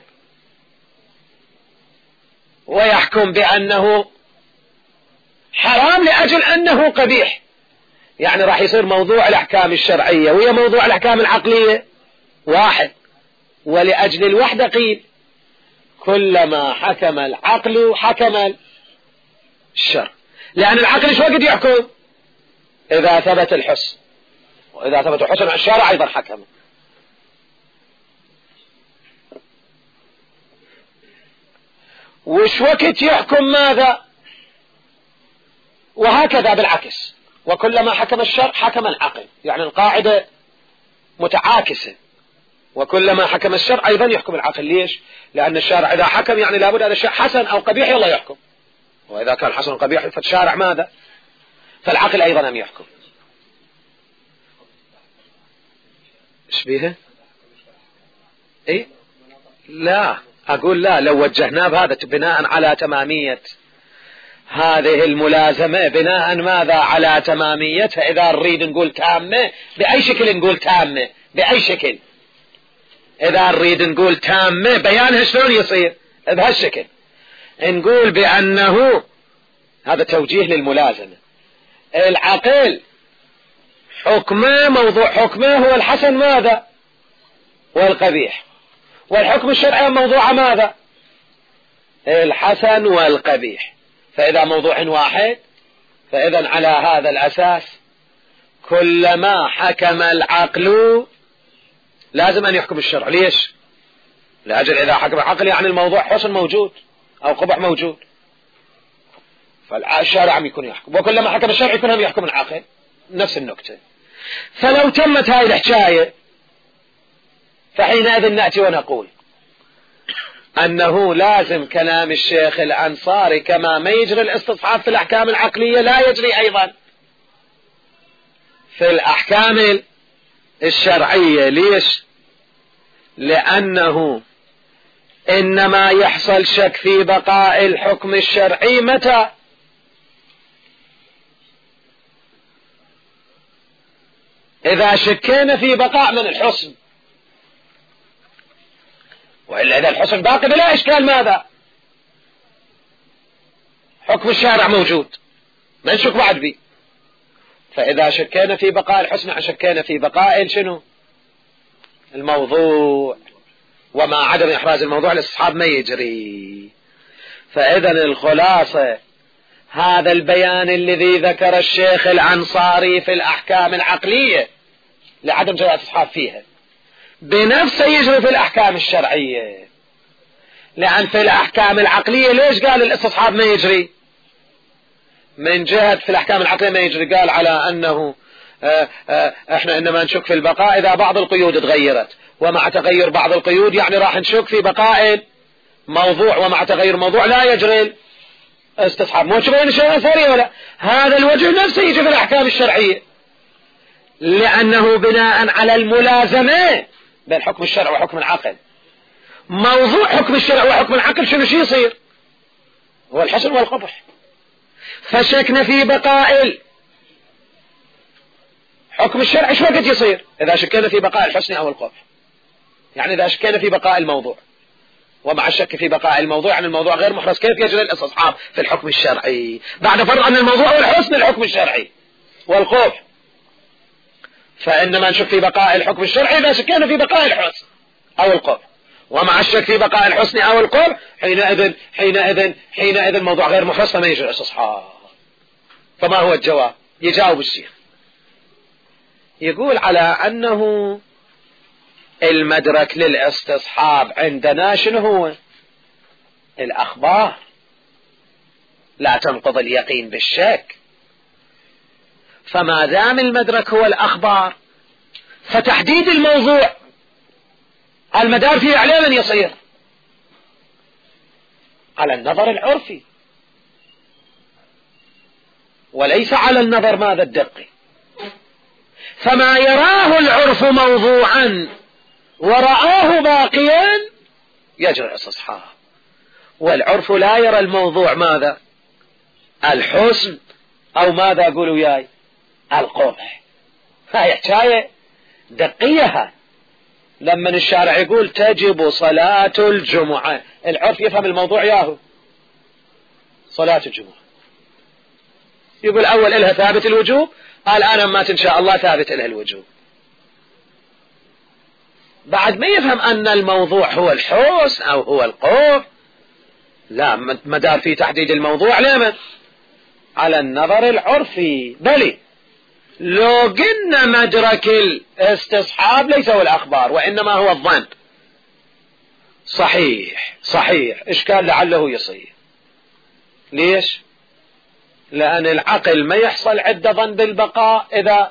ويحكم بأنه حرام لأجل أنه قبيح. يعني راح يصير موضوع الأحكام الشرعية وهي موضوع الأحكام العقلية واحد، ولأجل الوحدة قيل كلما حكم العقل حكم الشرع، لأن العقل شو وقت يحكم؟ إذا ثبت الحسن، وإذا ثبت الحسن الشارع أيضا حكم. وش وقت يحكم ماذا؟ وهكذا بالعكس، وكلما حكم الشرع حكم العقل، يعني القاعدة متعاكسة، وكلما حكم الشرع أيضا يحكم العقل. ليش؟ لأن الشارع إذا حكم يعني لابد هذا الشيء حسن أو قبيح يلا يحكم، وإذا كان حسن أو قبيح فالشارع ماذا؟ فالعقل أيضا أم يحكم. إيش بيها؟ إيه؟ لا أقول لا، لو وجهناه بهذا بناء على تمامية هذه الملازمة، بناء ماذا؟ على تماميتها. إذا نريد نقول تامة بأي شكل نقول تامة بأي شكل، إذا نريد نقول تامة بيانها شلون يصير؟ بهالشكل نقول بأنه هذا توجيه للملازمة. العقل حكمه موضوع حكمه هو الحسن ماذا؟ والقبيح. والحكم الشرعي موضوع ماذا؟ الحسن والقبيح. فإذا موضوع واحد فإذا على هذا الأساس كلما حكم العقل لازم أن يحكم الشرع. ليش؟ لأجل إذا حكم العقل يعني الموضوع حسن موجود أو قبح موجود، فالشارع يكون يحكم، وكلما حكم الشرع يكون هم يحكم العقل. نفس النكتة. فلو تمت هذه الحكاية فحينئذ نأتي ونقول أنه لازم كلام الشيخ الأنصاري كما ما يجري الاستصحاب في الأحكام العقلية لا يجري أيضا في الأحكام الشرعية. ليش؟ لأنه إنما يحصل شك في بقاء الحكم الشرعي متى؟ إذا شكينا في بقاء من الحسن، وإلا إذا الحسن باقي بلا إشكال ماذا؟ حكم الشارع موجود ما نشك بعد به. فإذا شكينا في بقاء الحسن شكينا في بقاء شنو؟ الموضوع، وما عدم إحراز الموضوع الاستصحاب ما يجري. فإذا الخلاصة هذا البيان الذي ذكر الشيخ الأنصاري في الأحكام العقلية لعدم جواز الاستصحاب فيها بنفسه يجري في الأحكام الشرعية. لأن في الأحكام العقلية ليش قال الاستصحاب ما يجري؟ من جهة في الأحكام العقلية ما يجري، قال على أنه احنا انما نشك في البقاء إذا بعض القيود تغيرت، ومع تغير بعض القيود يعني راح نشك في بقاء موضوع، ومع تغير الموضوع لا يجري الاستصحاب. مو تبين الشيء الأنصاري ولا؟ هذا الوجه نفسه يجي في الأحكام الشرعية، لأنه بناء على الملازمة بين حكم الشرع وحكم العقل. موضوع حكم الشرع وحكم العقل شنو شي يصير؟ هو الحسن والقبح. فشكنا في بقاء حكم الشرع شو وقت يصير؟ إذا شكينا في بقاء الحسن أو القبح، يعني إذا شكينا في بقاء الموضوع، ومع الشك في بقاء الموضوع يعني الموضوع غير محرز، كيف يجري الاستصحاب في الحكم الشرعي بعد فرض أن الموضوع هو الحسن الحكم الشرعي والقبح؟ فإنما نشك في بقاء الحكم الشرعي إذا شكينا في بقاء الحسن أو القبح، ومع الشك في بقاء الحسن أو القبح حينئذ الموضوع غير محرز فما يجري الاستصحاب. فما هو الجواب؟ يجاوب الشيخ يقول على أنه المدرك للاستصحاب عندنا شنو هو؟ الأخبار لا تنقض اليقين بالشك. فما دام المدرك هو الأخبار فتحديد الموضوع المدار فيه عليه من يصير؟ على النظر العرفي وليس على النظر ماذا الدقي. فما يراه العرف موضوعا ورآه باقيا يجري الاستصحاب، والعرف لا يرى الموضوع ماذا؟ الحسن أو ماذا قولوا ياي؟ القبح. هاي حكاية دقية. لما الشارع يقول تجب صلاة الجمعة، العرف يفهم الموضوع ياهو صلاة الجمعة، يقول أول إلها ثابت الوجوب، قال أنا ما إن شاء الله ثابت إلها الوجوب. بعد ما يفهم أن الموضوع هو الحسن أو هو القبح، لا مدار في تحديد الموضوع لمن؟ على النظر العرفي. بل لو قلنا مدرك الاستصحاب ليس هو الأخبار وإنما هو الظن، صحيح إشكال لعله يصير. ليش؟ لأن العقل ما يحصل عدة ظن بالبقاء إذا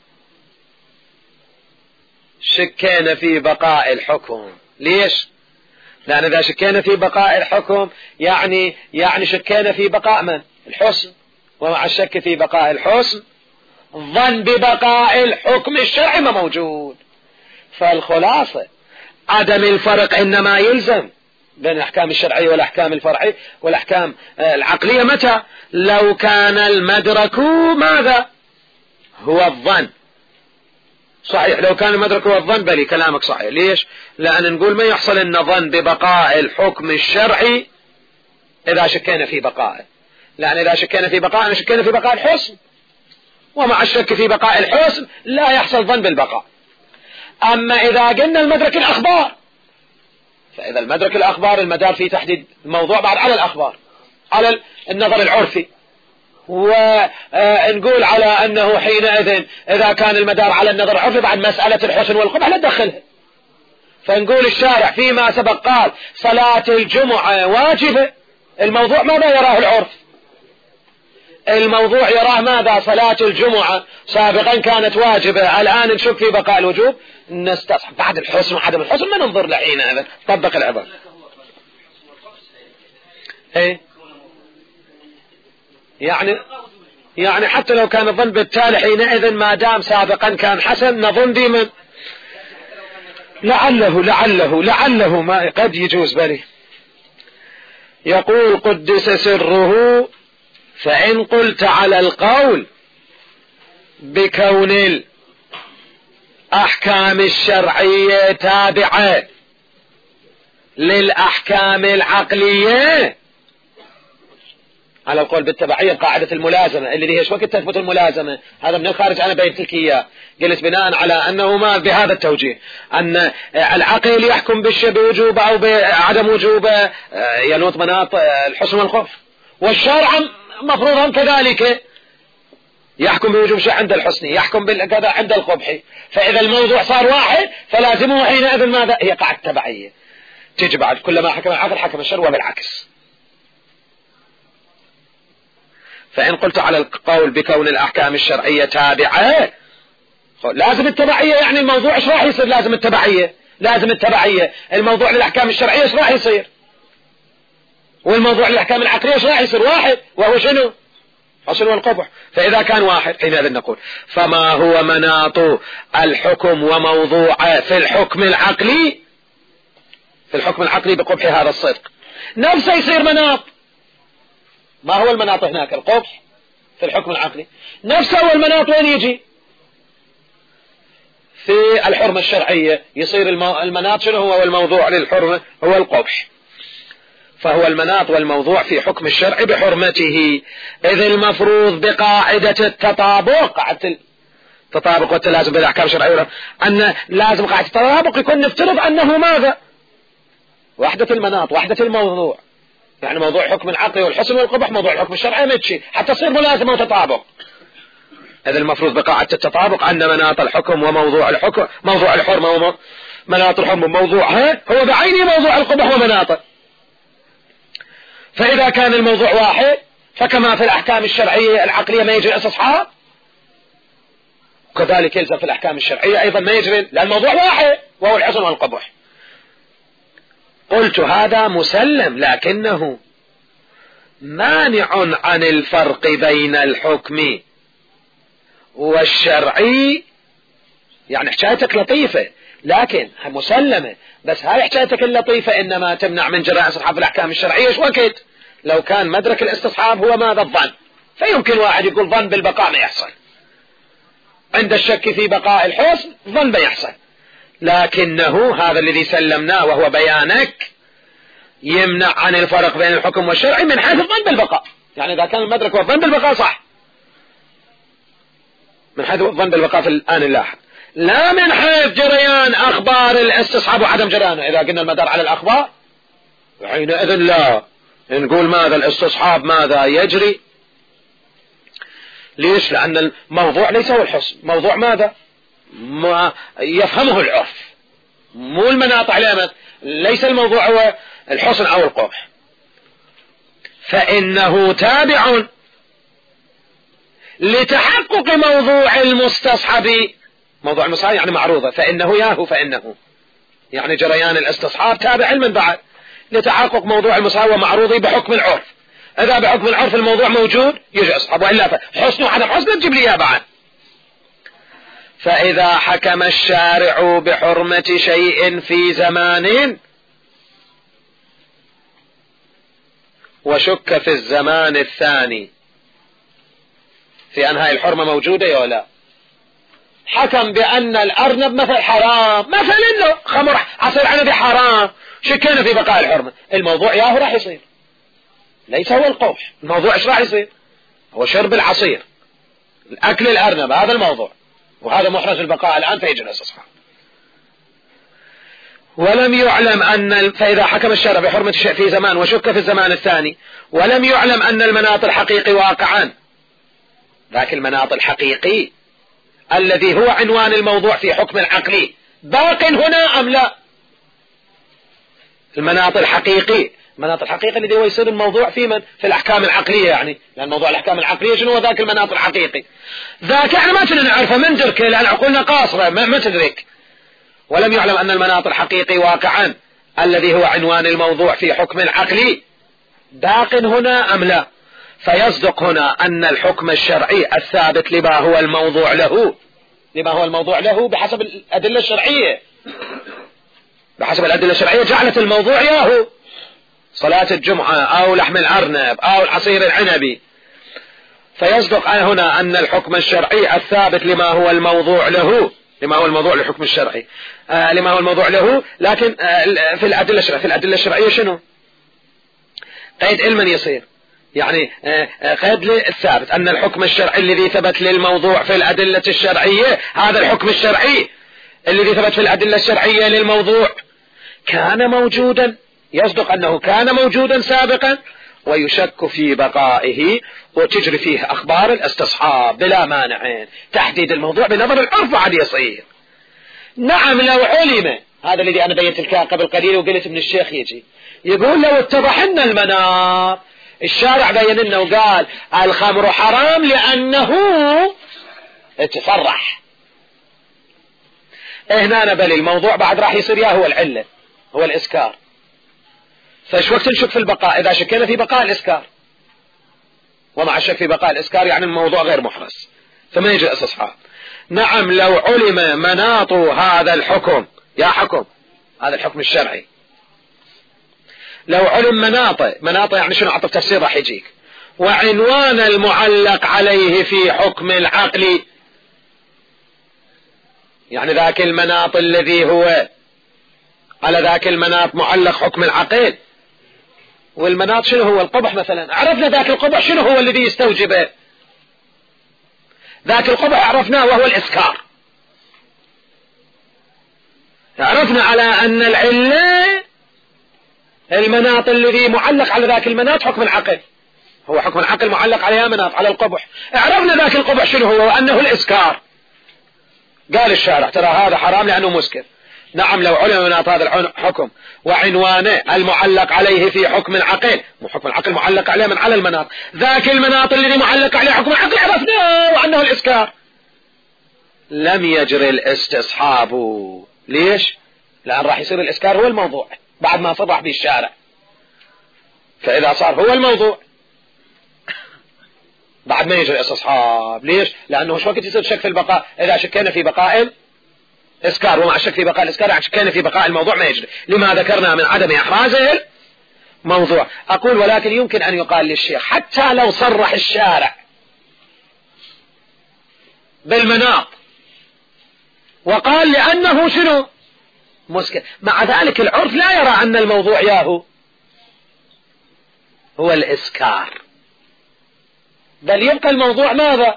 شكينا في بقاء الحكم. ليش؟ لأن إذا شكينا في بقاء الحكم يعني شكينا في بقاء من؟ الحسن، ومع الشك في بقاء الحسن ظن ببقاء الحكم الشرعي ما موجود. فالخلاصة عدم الفرق إنما يلزم بين الأحكام الشرعية والأحكام الفرعية والأحكام العقلية متى؟ لو كان المدرك ماذا؟ هو الظن. صحيح لو كان المدرك هو الظن بلي كلامك صحيح. ليش؟ لأن نقول ما يحصل إن ظن ببقاء الحكم الشرعي إذا شكينا في بقائه، لأن إذا شكينا في بقائه شكينا في بقاء الحسن، ومع الشك في بقاء الحسن لا يحصل ظن بالبقاء. أما إذا قلنا المدرك الأخبار، فإذا المدرك الأخبار المدار في تحديد الموضوع بعد على الأخبار، على النظر العرفي، ونقول على أنه حينئذ إذا كان المدار على النظر العرفي بعد مسألة الحسن والقبح لا تدخلها. فنقول الشارع فيما سبق قال صلاة الجمعة واجبة، الموضوع ماذا يراه العرف؟ الموضوع يراه ماذا؟ صلاة الجمعة سابقا كانت واجبة، الآن نشك في بقاء الوجوب، نستصحب بعد الحسن وعدم الحسن ما ننظر لحين هذا. طبق العبارة. ايه يعني حتى لو كان الظن بالتالي حينئذ ما دام سابقا كان حسن نظن ديما لعله ما قد يجوز بلي. يقول قدس سره فإن قلت على القول بكون الأحكام الشرعية تابعة للأحكام العقلية، على القول بالتبعية قاعدة الملازمة اللي هي وقت تثبت الملازمة، هذا من الخارج أنا بينت لك إياه، قلت بناء على أنه ما بهذا التوجيه أن العقل يحكم بوجوبه أو بعدم وجوبه ينوط مناط الحسن والخوف، والشرع مفروضا كذلك يحكم بوجوب شيء عند الحسن، يحكم بالكذا عند القبح. فإذا الموضوع صار واحد فلازمه حينئذ ماذا؟ هي قاعدة تبعية تجي بعد كلما حكم العقل حكم الشرع وبالعكس. فإن قلت على القول بكون الأحكام الشرعية تابعة لازم التبعية، يعني الموضوع ايش راح يصير؟ لازم التبعية الموضوع للأحكام الشرعية ايش راح يصير؟ والموضوع للأحكام العقلية ايش راح يصير؟ واحد، وهو شنو؟ حسن والقبح. فإذا كان واحد حينئذ نقول فما هو مناط الحكم وموضوعه في الحكم العقلي بقبح هذا الصدق نفسه يصير مناط. ما هو المناط هناك؟ القبح في الحكم العقلي نفسه هو المناط. وين يجي؟ في الحرمة الشرعية يصير المناط شنو هو؟ والموضوع للحرمة هو القبح. فهو المناط والموضوع في حكم الشرع بحرمته، إذ المفروض بقاعدة التطابق، قاعدة التطابق والتلازم بالأحكام الشرعية، أن لازم قاعدة التطابق يكون نفترض أنه ماذا؟ وحدة المناط وحدة الموضوع، يعني موضوع حكم العقل والحسن والقبح موضوع الحكم الشرعي متشي حتى تصير ملازمة وتطابق. إذ المفروض بقاعدة التطابق أن مناط الحكم وموضوع الحكم، موضوع الحرمة ومناط الحرمة موضوعها هو بعينه موضوع القبح ومناطه. فإذا كان الموضوع واحد فكما في الأحكام الشرعية العقلية ما يجري استصحاب، وكذلك يلزم في الأحكام الشرعية أيضا ما يجري، لأن الموضوع واحد وهو الحسن والقبح. قلت هذا مسلم، لكنه مانع عن الفرق بين الحكم والشرعي. يعني حكايتك لطيفة لكن مسلمة، بس هاي حكايتك اللطيفة إنما تمنع من جراء استصحاب الأحكام الشرعية. ايش وقت لو كان مدرك الاستصحاب هو ماذا؟ الظن، فيمكن واحد يقول ظن بالبقاء ما يحصل، عند الشك في بقاء الحسن ظن بيحصل، لكنه هذا الذي سلمناه وهو بيانك يمنع عن الفرق بين الحكم والشرعي من حيث الظن بالبقاء. يعني إذا كان المدرك والظن بالبقاء صح من حيث الظن بالبقاء في الآن اللاحق، لا من حيث جريان أخبار الاستصحاب وعدم جريانه. إذا قلنا المدار على الأخبار حينئذ لا نقول ماذا؟ الاستصحاب ماذا يجري؟ ليش؟ لأن الموضوع ليس هو الحسن، موضوع ماذا؟ ما يفهمه العرف، مو المناط علامة، ليس الموضوع هو الحسن أو القبح. فإنه تابع لتحقق موضوع المستصحب، موضوع المستصحب يعني معروضة، فإنه يعني جريان الاستصحاب تابع من بعد لتحقق موضوع المستصحب ومعروضي بحكم العرف. إذا بحكم العرف الموضوع موجود يجي استصحاب، وإلا حسن وعدم حسن تجيب لي إياه بعد. فإذا حكم الشارع بحرمة شيء في زمان وشك في الزمان الثاني في أنها الحرمة موجودة ولا لا، حكم بأن الأرنب مثل حرام، مثل إنه خمر عصير عنبي حرام، شكينا في بقاء الحرمة، الموضوع ياهو راح يصير، ليس هو القبح. الموضوع إيش راح يصير؟ هو شرب العصير، الأكل الأرنب، هذا الموضوع، وهذا محرز البقاء الآن فيجي الاستصحاب. ولم يعلم أن فإذا حكم الشرع بحرمة شيء في زمان وشك في الزمان الثاني ولم يعلم أن المناط الحقيقي واقعا ذاك المناط الحقيقي الذي هو عنوان الموضوع في حكم العقلي باق هنا أم لا؟ المناط الحقيقي الذي هو يصير الموضوع في من؟ في الأحكام العقلية، يعني لأن موضوع الأحكام العقلية شنو هو ذاك المناط الحقيقي؟ ذاك احنا ما كنا نعرفه من دركه لأن عقولنا قاصرة ما تدرك، ولم يعلم أن المناط الحقيقي واقعا الذي هو عنوان الموضوع في حكم العقلي باق هنا أم لا؟ فيصدق هنا أن الحكم الشرعي الثابت لما هو الموضوع له بحسب الأدلة الشرعية، جعلت الموضوع ياهو صلاة الجمعة أو لحم الأرنب أو العصير العنبي. فيصدق هنا أن الحكم الشرعي الثابت لما هو الموضوع للحكم الشرعي لما هو الموضوع له، لكن في الأدلة الشرعية شنو؟ قيد علما يصير، يعني قيد الثابت أن الحكم الشرعي الذي ثبت للموضوع في الأدلة الشرعية، هذا الحكم الشرعي الذي ثبت في الأدلة الشرعية للموضوع كان موجودا، يصدق أنه كان موجودا سابقا ويشك في بقائه وتجري فيه أخبار الاستصحاب بلا مانع. تحديد الموضوع بنظر العرف عاد يصير. نعم لو علم، هذا الذي أنا بينت الكلام قبل قليل وقلت من الشيخ يجي يقول لو اتضح لنا المناط، الشارع بين لنا وقال الخمر حرام لأنه تصرح، هنا نبل الموضوع بعد راح يصير يا هو العلة هو الإسكار. فايش وقت نشك في البقاء؟ إذا شكينا في بقاء الإسكار، ومع الشك في بقاء الإسكار يعني الموضوع غير محرز فما يجي الاستصحاب. نعم لو علم مناط هذا الحكم، هذا الحكم الشرعي، لو علم مناطه يعني شنو؟ أعطف تفسير راح يجيك. وعنوان المعلق عليه في حكم العقل، يعني ذاك المناط الذي هو على ذاك المناط معلق حكم العقل. والمناط شنو هو؟ القبح مثلا، عرفنا ذاك القبح شنو هو الذي يستوجبه؟ ذاك القبح عرفناه وهو الإسكار. عرفنا على أن العلة المناط الذي معلق على ذاك المناط حكم العقل، هو حكم العقل معلق عليها مناط على القبح. عرفنا ذاك القبح شنو هو؟ وأنه الإسكار. قال الشارع ترى هذا حرام لأنه مسكر. نعم لو علم مناط هذا الحكم وعنوانه المعلق عليه في حكم العقل، حكم العقل معلق عليه من على المناط، ذاك المناط الذي معلق عليه حكم العقل عرفناه وأنه الإسكار، لم يجري الاستصحاب. ليش؟ لأن راح يصير الإسكار هو الموضوع بعد ما صرح به الشارع. فإذا صار هو الموضوع بعد ما يجري الاستصحاب. ليش؟ لأنه شو وقت يصير شك في البقاء؟ إذا شكينا في بقاء الإسكار، ومع الشك في بقاء الإسكار يعني شكينا في بقاء الموضوع ما يجري، لما ذكرنا من عدم إحرازه الموضوع. أقول ولكن يمكن أن يقال للشيخ حتى لو صرح الشارع بالمناط وقال لأنه شنو؟ مسكر، مع ذلك العرف لا يرى أن الموضوع ياهو هو الإسكار، بل يبقى الموضوع ماذا؟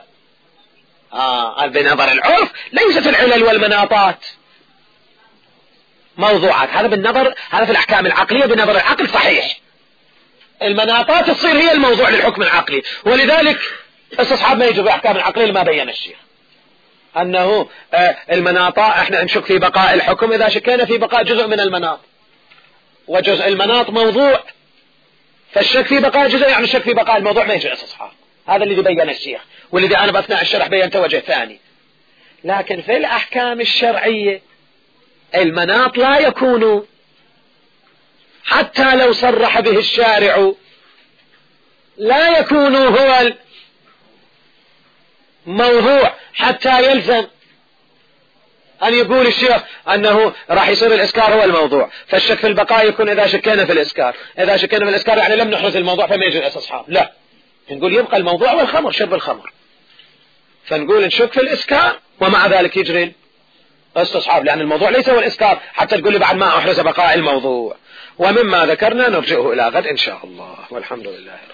بنظر العرف ليست العلل والمناطات موضوعات، هذا بالنظر، هذا في الأحكام العقلية بنظر العقل صحيح، المناطات تصير هي الموضوع للحكم العقلي. ولذلك استصحاب ما يجب الأحكام العقلية لما بين الشيخ أنه المناطات احنا نشك في بقاء الحكم إذا شكينا في بقاء جزء من المناط، وجزء المناط موضوع، فالشك في بقاء جزء يعني الشك في بقاء الموضوع ما يجب الاستصحاب. هذا الذي بين الشيخ، والذي أنا بأثناء الشرح بينت وجه ثاني. لكن في الأحكام الشرعية المناط لا يكون حتى لو صرح به الشارع لا يكون هو الموضوع حتى يلزم أن يقول الشيخ أنه راح يصير الإسكار هو الموضوع، فالشك في البقاء يكون إذا شكينا في الإسكار، إذا شكينا في الإسكار يعني لم نحرز الموضوع فما يجري الاستصحاب. لا، نقول يبقى الموضوع والخمر، شرب الخمر، فنقول نشك في الإسكار ومع ذلك يجري الاستصحاب لأن الموضوع ليس هو الإسكار حتى تقول لي بعد ما أحرز بقاء الموضوع. ومما ذكرنا نرجعه إلى غد إن شاء الله، والحمد لله.